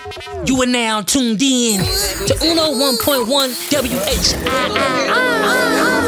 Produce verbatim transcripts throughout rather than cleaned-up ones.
You are now tuned in to Uno one point one W H I I.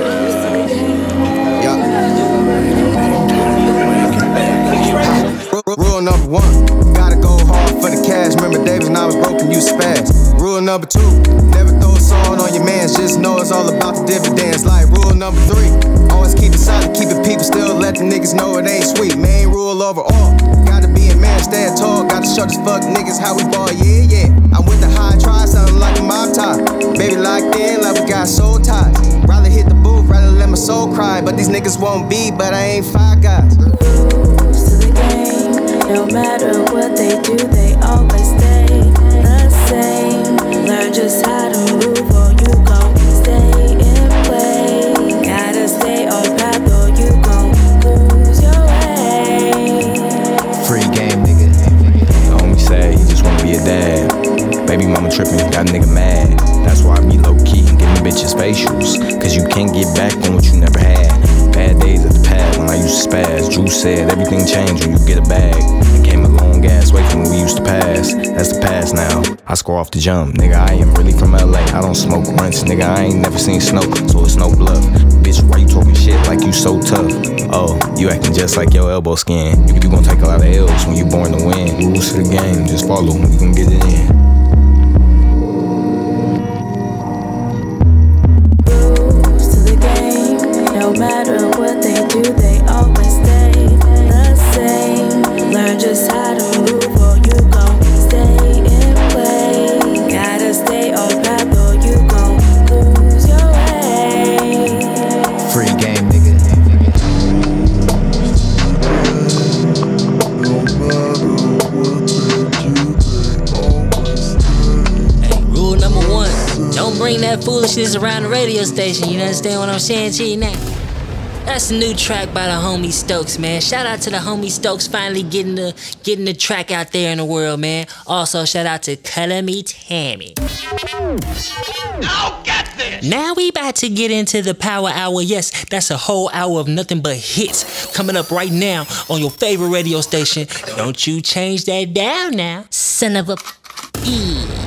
Rule number one, gotta go hard for the cash. Remember Davis and I was broken, you spaz. Rule number two, never throw a song on your mans. Just know it's all about the dividends. Like rule number three, always keep it solid, keep it people. Still let the niggas know it ain't sweet. Main rule overall, gotta be a man, stand tall. Gotta show these fuck niggas how we ball, yeah, yeah. I'm with the high try, sounding like a mob tie. Baby locked in, like we got soul ties. Rather hit the booth, rather let my soul cry. But these niggas won't be, but I ain't five guys. No matter what they do, they always stay the same. Learn just how to move or you gon' stay in play. Gotta stay on path or you gon' lose your way. Free game, nigga. The homie say he just wanna be a dad. Baby mama trippin', got a nigga mad. That's why I be low-key and giving bitches facials. Cause you can't get back on what you never had. Bad days at the pad when I used to spaz. Drew said everything changed when you get a bag. It came a long ass way from when we used to pass. That's the past now. I score off the jump. Nigga, I am really from L A. I don't smoke runts. Nigga, I ain't never seen snow, so it's no bluff. Bitch, why you talking shit like you so tough? Oh, you acting just like your elbow skin. You, you gon' take a lot of L's when you born to win. Rules to the game, just follow. We gon' get it in. No matter what they do, they always stay the same. Learn just how to move or you gon' stay in play. Gotta stay on path or you gon' lose your way. Free game, nigga. Hey, rule number one, don't bring that foolishness around the radio station. You understand what I'm saying to you now? That's a new track by the homie Stokes, man. Shout out to the homie Stokes finally getting the getting the track out there in the world, man. Also, shout out to Color Me Tammy. Now get this! Now we about to get into the Power Hour. Yes, that's a whole hour of nothing but hits coming up right now on your favorite radio station. Don't you change that down now, son of a... E.